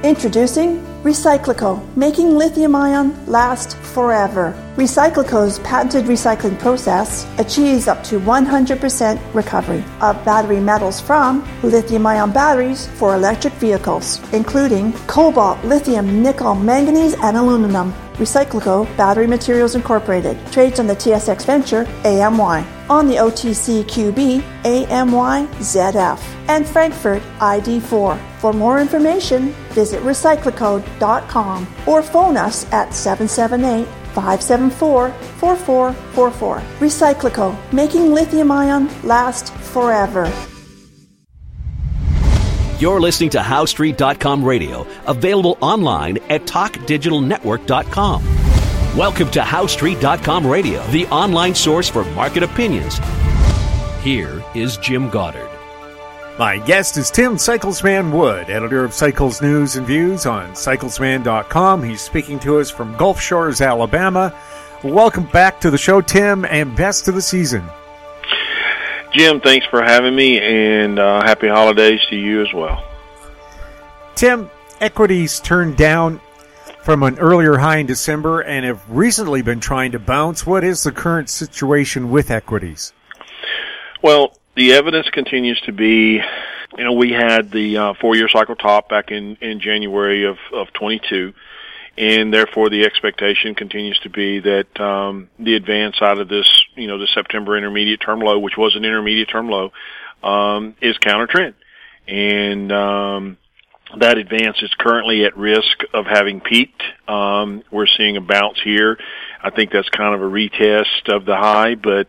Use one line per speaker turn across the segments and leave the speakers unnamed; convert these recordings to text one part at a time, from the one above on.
Introducing Recyclico, making lithium-ion last forever. Recyclico's patented recycling process achieves up to 100% recovery of battery metals from lithium-ion batteries for electric vehicles, including cobalt, lithium, nickel, manganese, and aluminum. Recyclico Battery Materials Incorporated trades on the TSX Venture AMY, on the OTCQB AMYZF, and Frankfurt ID4. For more information, visit recyclico.com or phone us at 778-574-4444. Recyclico, making lithium-ion last forever.
You're listening to HowStreet.com radio, available online at TalkDigitalNetwork.com. Welcome to HowStreet.com radio, the online source for market opinions. Here is Jim Goddard.
My guest is Tim Cyclesman Wood, editor of Cycles News and Views on Cyclesman.com. He's speaking to us from Gulf Shores, Alabama. Welcome back to the show, Tim, and best of the season.
Jim, thanks for having me, and happy holidays to you as well.
Tim, equities turned down from an earlier high in December and have recently been trying to bounce. What is the current situation with equities?
Well, the evidence continues to be, we had the four-year cycle top back in January of 22, and therefore the expectation continues to be that the advance out of this, the September intermediate term low, which was an intermediate term low, is counter trend. And that advance is currently at risk of having peaked. We're seeing a bounce here. I think that's kind of a retest of the high, but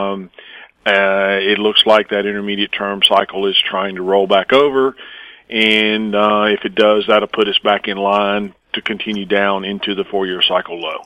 it looks like that intermediate term cycle is trying to roll back over. And if it does, that'll put us back in line to continue down into the four-year cycle low.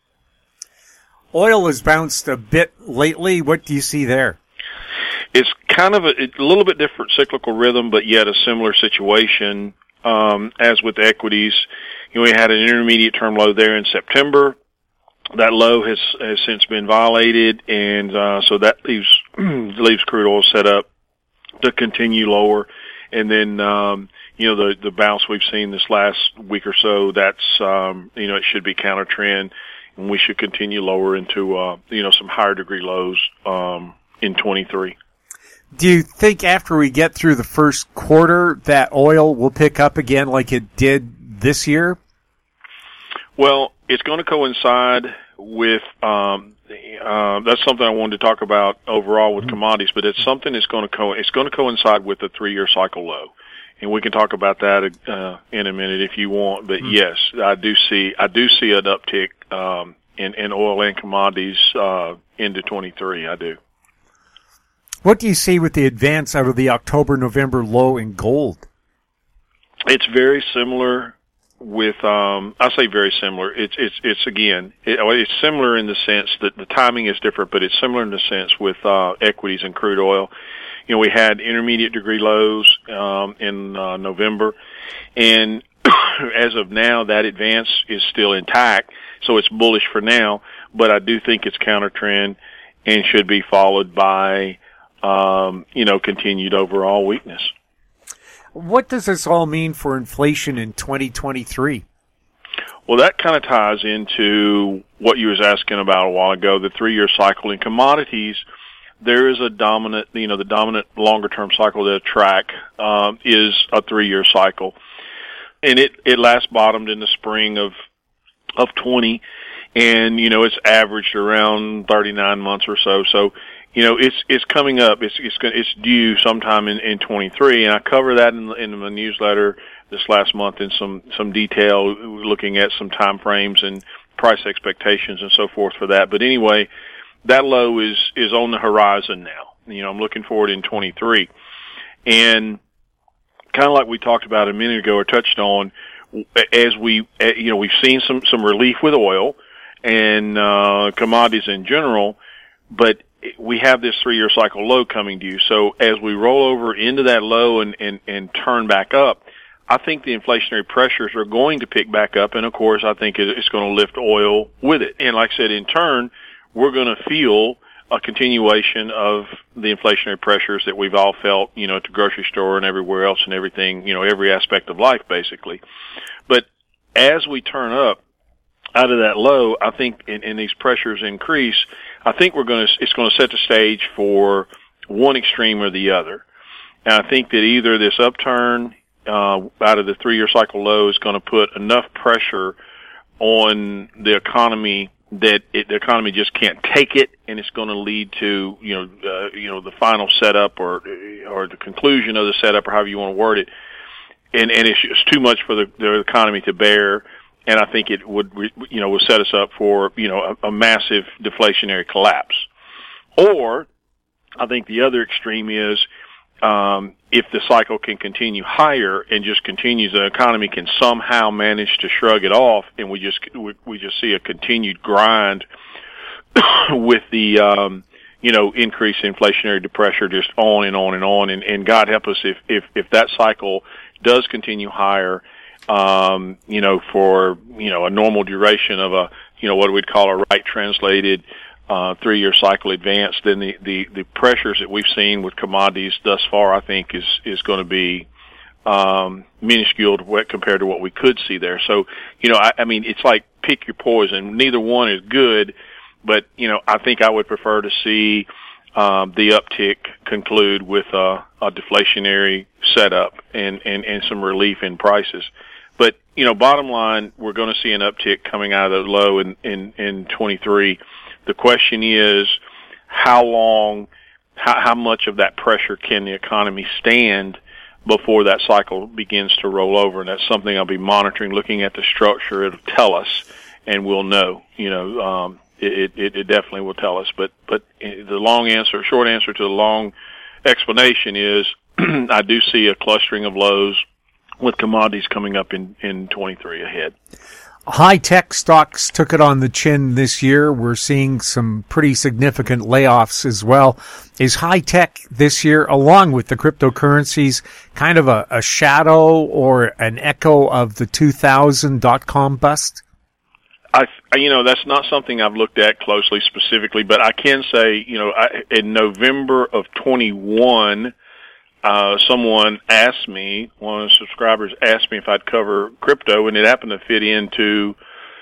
Oil has bounced a bit lately. What do you see there?
It's kind of a little bit different cyclical rhythm, but yet a similar situation as with equities. We had an intermediate term low there in September. That low has since been violated, and so that leaves crude oil set up to continue lower. And then the bounce we've seen this last week or so, that's it should be counter trend, and we should continue lower into some higher degree lows in 23.
Do you think after we get through the first quarter that oil will pick up again like it did this year?
Well, it's going to coincide with that's something I wanted to talk about overall with commodities, but it's something that's going to coincide with the 3-year cycle low, and we can talk about that in a minute if you want. But yes, I do see an uptick in oil and commodities into 23. I do.
What do you see with the advance out of the October-November low in gold?
It's very similar with, I say very similar. It's similar in the sense that the timing is different, but it's similar in the sense with, equities and crude oil. We had intermediate degree lows, in, November, and as of now, that advance is still intact, so it's bullish for now, but I do think it's counter trend and should be followed by, continued overall weakness.
What does this all mean for inflation in 2023?
Well, that kind of ties into what you was asking about a while ago, the 3-year cycle in commodities. There is a dominant, the dominant longer-term cycle that track is a 3-year cycle. And it last bottomed in the spring of 20, and, it's averaged around 39 months or so. So, it's coming up. It's due sometime in 23, and I cover that in my newsletter this last month in some detail, looking at some time frames and price expectations and so forth for that. But anyway, that low is on the horizon now. I'm looking forward in 23, and kind of like we talked about a minute ago or touched on, as we've seen some relief with oil and commodities in general, but we have this 3-year cycle low coming to you. So as we roll over into that low and turn back up, I think the inflationary pressures are going to pick back up. And of course, I think it's going to lift oil with it. And like I said, in turn, we're going to feel a continuation of the inflationary pressures that we've all felt, you know, at the grocery store and everywhere else and everything, you know, every aspect of life basically. But as we turn up out of that low, I think, and these pressures increase, I think it's going to set the stage for one extreme or the other. And I think that either this upturn out of the 3-year cycle low is going to put enough pressure on the economy that the economy just can't take it, and it's going to lead to the final setup or the conclusion of the setup, or however you want to word it, and it's just too much for the economy to bear. And I think it would set us up for, a massive deflationary collapse. Or I think the other extreme is, if the cycle can continue higher and just continues, the economy can somehow manage to shrug it off, and we just see a continued grind with the, increased inflationary pressure just on and on and on. And God help us if that cycle does continue higher, for, a normal duration of what we'd call a right translated 3-year cycle advance, then the pressures that we've seen with commodities thus far, I think is going to be minuscule compared to what we could see there. So, I mean, it's like pick your poison. Neither one is good, but I think I would prefer to see the uptick conclude with a deflationary setup and some relief in prices. But bottom line, we're going to see an uptick coming out of the low in 23. The question is, how much of that pressure can the economy stand before that cycle begins to roll over? And that's something I'll be monitoring, looking at the structure. It'll tell us, and we'll know. It definitely will tell us. But the short answer to the long explanation is, I do see a clustering of lows with commodities coming up in 23 ahead.
High-tech stocks took it on the chin this year. We're seeing some pretty significant layoffs as well. Is high-tech this year, along with the cryptocurrencies, kind of a shadow or an echo of the 2000 dot-com bust?
That's not something I've looked at closely specifically, but I can say, in November of 21, someone asked me, one of the subscribers asked me if I'd cover crypto, and it happened to fit into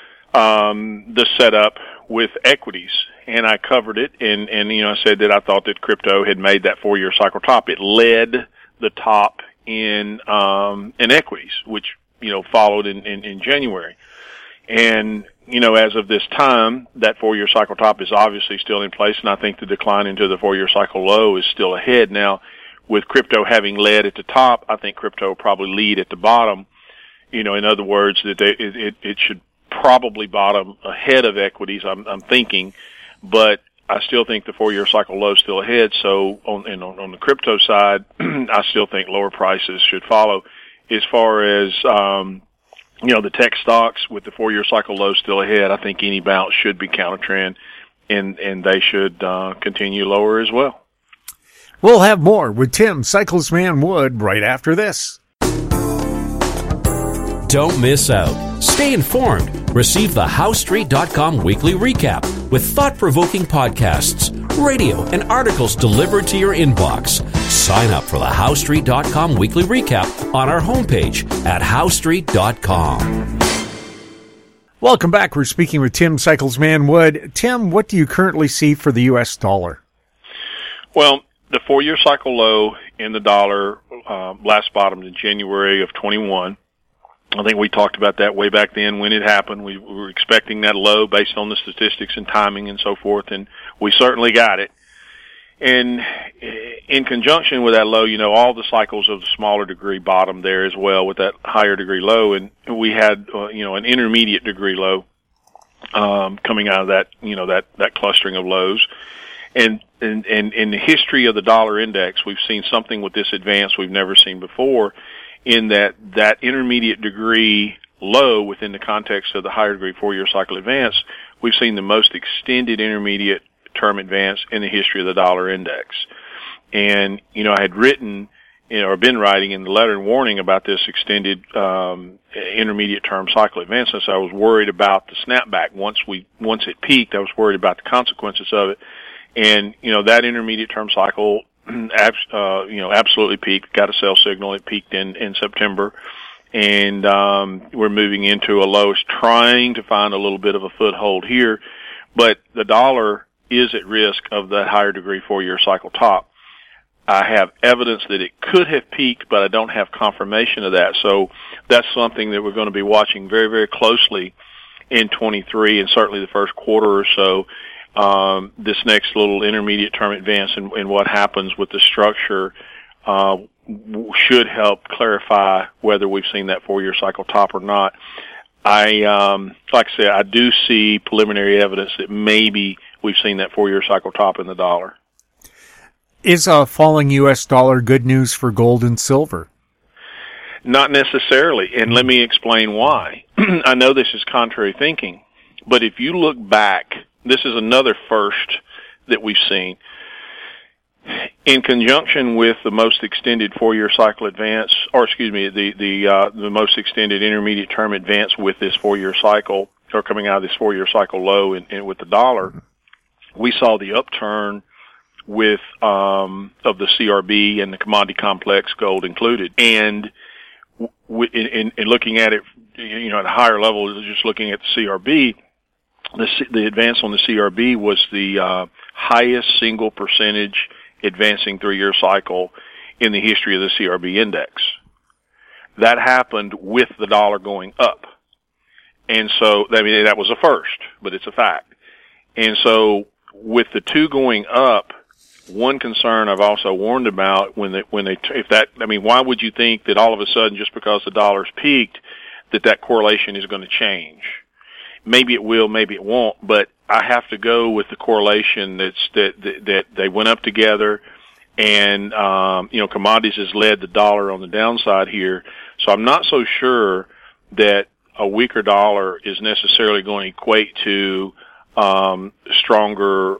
the setup with equities. And I covered it, and I said that I thought that crypto had made that 4-year cycle top. It led the top in equities, which, followed in January. And, as of this time, that 4-year cycle top is obviously still in place, and I think the decline into the 4-year cycle low is still ahead. Now, with crypto having led at the top, I think crypto will probably lead at the bottom. In other words, that it should probably bottom ahead of equities, I'm thinking, but I still think the 4-year cycle low is still ahead. So on the crypto side, I still think lower prices should follow. As far as, the tech stocks with the 4-year cycle low still ahead, I think any bounce should be counter trend, and they should continue lower as well.
We'll have more with Tim Cyclesman Wood right after this.
Don't miss out. Stay informed. Receive the HowStreet.com weekly recap with thought-provoking podcasts, radio, and articles delivered to your inbox. Sign up for the HowStreet.com weekly recap on our homepage at HowStreet.com.
Welcome back. We're speaking with Tim Cyclesman Wood. Tim, what do you currently see for the U.S. dollar?
Well, the 4-year cycle low in the dollar last bottomed in January of 21. I think we talked about that way back then when it happened. We were expecting that low based on the statistics and timing and so forth, and we certainly got it. And in conjunction with that low, all the cycles of the smaller degree bottomed there as well with that higher degree low, and we had an intermediate degree low coming out of that that clustering of lows. And in the history of the dollar index, we've seen something with this advance we've never seen before, in that intermediate degree low within the context of the higher degree 4-year cycle advance, we've seen the most extended intermediate term advance in the history of the dollar index. And, I had written, or been writing in the letter and warning about this extended intermediate term cycle advance, since I was worried about the snapback. Once it peaked, I was worried about the consequences of it. And, that intermediate term cycle, absolutely peaked, got a sell signal. It peaked in September. And, we're moving into a low, trying to find a little bit of a foothold here. But the dollar is at risk of that higher degree 4-year cycle top. I have evidence that it could have peaked, but I don't have confirmation of that. So that's something that we're going to be watching very, very closely in 23 and certainly the first quarter or so. This next little intermediate term advance and what happens with the structure should help clarify whether we've seen that 4-year cycle top or not. Like I said, I do see preliminary evidence that maybe we've seen that 4-year cycle top in the dollar.
Is a falling U.S. dollar good news for gold and silver?
Not necessarily, and let me explain why. I know this is contrary thinking, but if you look back, this is another first that we've seen. In conjunction with the most extended 4-year cycle advance, or excuse me, the most extended intermediate term advance with this 4-year cycle, or coming out of this 4-year cycle low and with the dollar, we saw the upturn with of the CRB and the commodity complex, gold included. And in looking at it, at a higher level, just looking at the CRB, the advance on the CRB was the highest single percentage advancing 3-year cycle in the history of the CRB index. That happened with the dollar going up. And so, that was a first, but it's a fact. And so, with the two going up, one concern I've also warned about why would you think that all of a sudden, just because the dollar's peaked, that correlation is going to change? Maybe it will, maybe it won't, but I have to go with the correlation that they went up together, and commodities has led the dollar on the downside here. So I'm not so sure that a weaker dollar is necessarily going to equate to stronger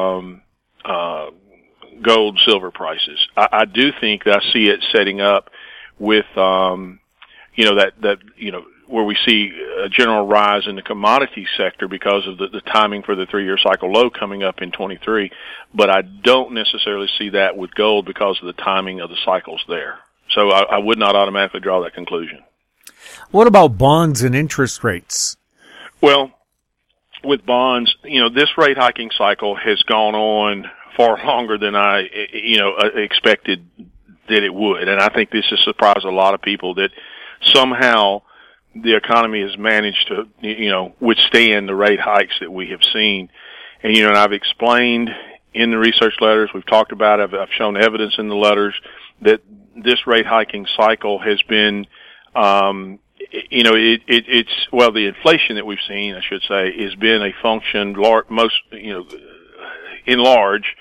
gold, silver prices. I do think that I see it setting up with where we see a general rise in the commodity sector because of the timing for the 3-year cycle low coming up in 23. But I don't necessarily see that with gold because of the timing of the cycles there. So I would not automatically draw that conclusion.
What about bonds and interest rates?
Well, with bonds, this rate hiking cycle has gone on far longer than I, expected that it would. And I think this has surprised a lot of people that somehow the economy has managed to, withstand the rate hikes that we have seen. And, and I've explained in the research letters, we've talked about it, I've shown evidence in the letters that this rate hiking cycle has been, the inflation that we've seen, I should say, has been a function, in large,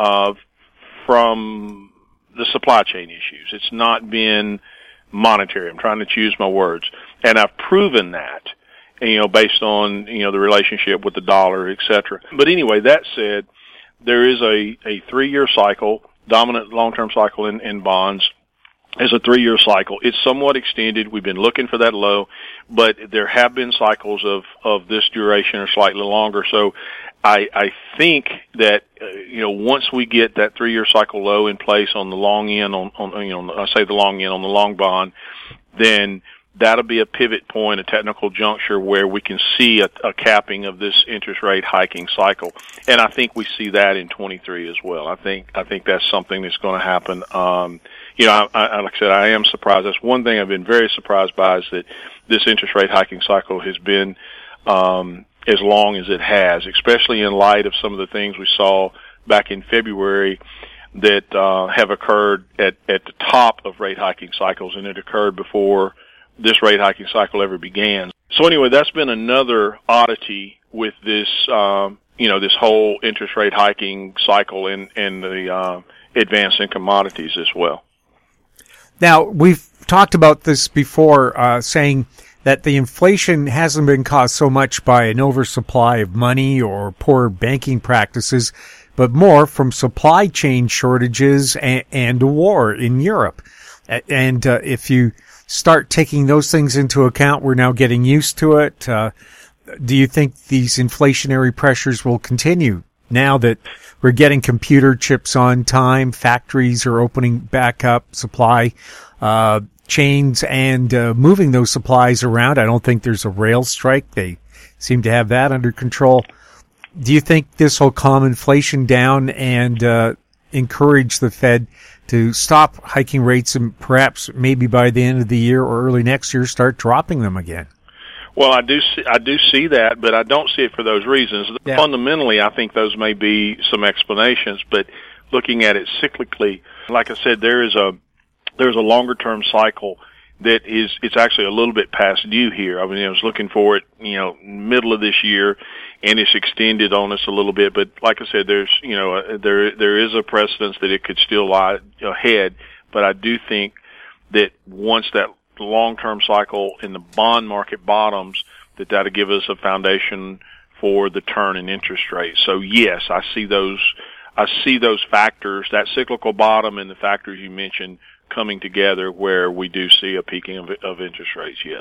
from the supply chain issues. It's not been monetary. I'm trying to choose my words. And I've proven that, based on, the relationship with the dollar, et cetera. But anyway, that said, there is a 3-year cycle, dominant long-term cycle in bonds is a 3-year cycle. It's somewhat extended. We've been looking for that low, but there have been cycles of this duration or slightly longer. So I think that, once we get that 3-year cycle low in place on the long end, I say the long end on the long bond, then that'll be a pivot point, a technical juncture where we can see a capping of this interest rate hiking cycle. And I think we see that in 23 as well. I think that's something that's going to happen. Like I said, I am surprised. That's one thing I've been very surprised by, is that this interest rate hiking cycle has been, as long as it has, especially in light of some of the things we saw back in February that, have occurred at the top of rate hiking cycles, and it occurred before this rate hiking cycle ever began. So anyway, that's been another oddity with this, this whole interest rate hiking cycle and the advance in commodities as well.
Now, we've talked about this before, saying that the inflation hasn't been caused so much by an oversupply of money or poor banking practices, but more from supply chain shortages and a war in Europe. And if you start taking those things into account, we're now getting used to it. Do you think these inflationary pressures will continue now that we're getting computer chips on time, factories are opening back up, supply chains and moving those supplies around. I don't think there's a rail strike. They seem to have that under control. Do you think this will calm inflation down and encourage the Fed to stop hiking rates and perhaps maybe by the end of the year or early next year start dropping them again?
Well, I do see that, but I don't see it for those reasons. Yeah. Fundamentally, I think those may be some explanations, but looking at it cyclically, like I said, there's a longer term cycle that it's actually a little bit past due here. I mean, I was looking for it, middle of this year, and it's extended on us a little bit. But like I said, there is a precedence that it could still lie ahead. But I do think that once that long-term cycle in the bond market bottoms, that'll give us a foundation for the turn in interest rates. So yes, I see those factors, that cyclical bottom and the factors you mentioned, coming together where we do see a peaking of interest rates, yes.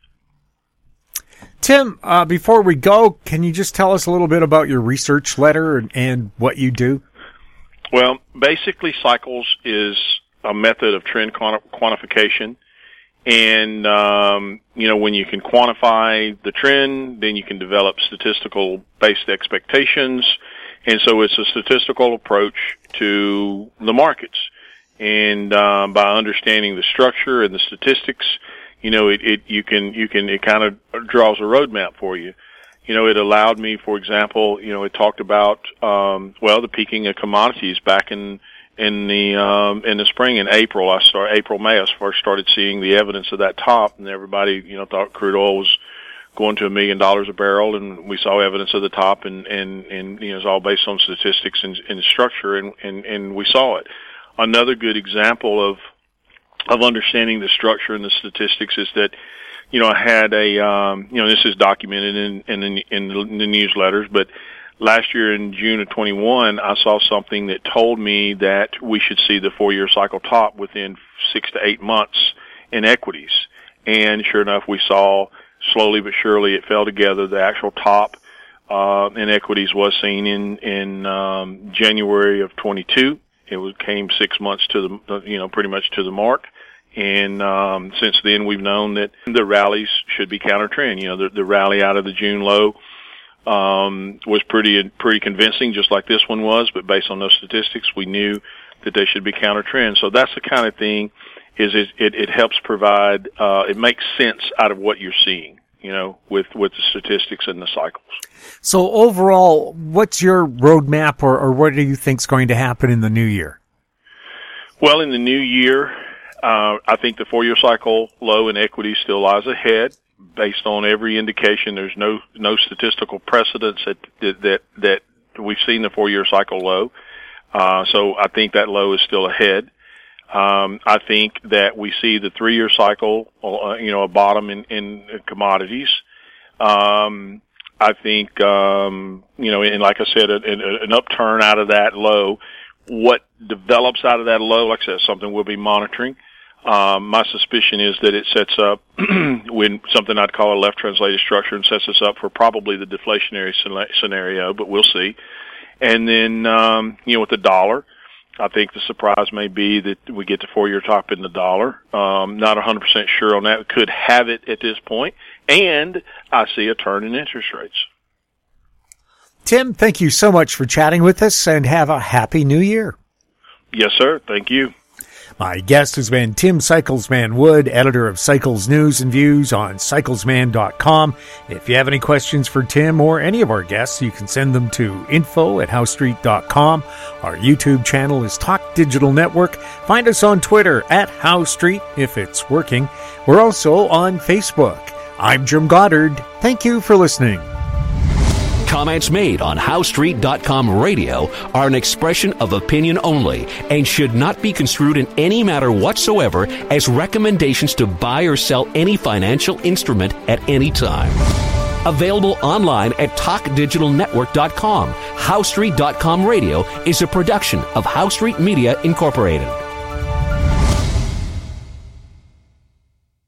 Tim, before we go, can you just tell us a little bit about your research letter and what you do?
Well, basically, cycles is a method of trend quantification. And, when you can quantify the trend, then you can develop statistical-based expectations. And so it's a statistical approach to the markets. And by understanding the structure and the statistics, it kind of draws a roadmap for you. It allowed me, for example, it talked about the peaking of commodities back in the spring, in April. May, I first started seeing the evidence of that top, and everybody thought crude oil was going to $1 million a barrel, and we saw evidence of the top, and it's all based on statistics and structure, and we saw it. Another good example of understanding the structure and the statistics is that, I had this is documented in the newsletters, but last year in June of 21, I saw something that told me that we should see the 4-year cycle top within 6 to 8 months in equities. And sure enough, we saw slowly but surely it fell together. The actual top in equities was seen in January of 22. It came 6 months to the, pretty much to the mark. And since then, we've known that the rallies should be counter trend. The rally out of the June low was pretty convincing, just like this one was. But based on those statistics, we knew that they should be counter trend. So that's the kind of thing. It helps provide. It makes sense out of what you're seeing. With the statistics and the cycles.
So overall, what's your roadmap, or what do you think is going to happen in the new year?
Well, in the new year, I think the 4-year cycle low in equity still lies ahead. Based on every indication, there's no statistical precedence that we've seen the 4-year cycle low. So I think that low is still ahead. I think that we see the 3-year cycle, a bottom in commodities. I think, and like I said, an upturn out of that low. What develops out of that low, like I said, something we'll be monitoring. My suspicion is that it sets up when something I'd call a left translated structure and sets us up for probably the deflationary scenario, but we'll see. And then, with the dollar, I think the surprise may be that we get the 4-year top in the dollar. Not 100% sure on that. We could have it at this point. And I see a turn in interest rates.
Tim, thank you so much for chatting with us, and have a happy new year.
Yes, sir. Thank you.
My guest has been Tim Cyclesman Wood, editor of Cycles News and Views on cyclesman.com. If you have any questions for Tim or any of our guests, you can send them to info@howstreet.com. Our YouTube channel is Talk Digital Network. Find us on Twitter @HowStreet if it's working. We're also on Facebook. I'm Jim Goddard. Thank you for listening.
Comments made on HowStreet.com radio are an expression of opinion only and should not be construed in any matter whatsoever as recommendations to buy or sell any financial instrument at any time. Available online at TalkDigitalNetwork.com. HowStreet.com radio is a production of HowStreet Media Incorporated.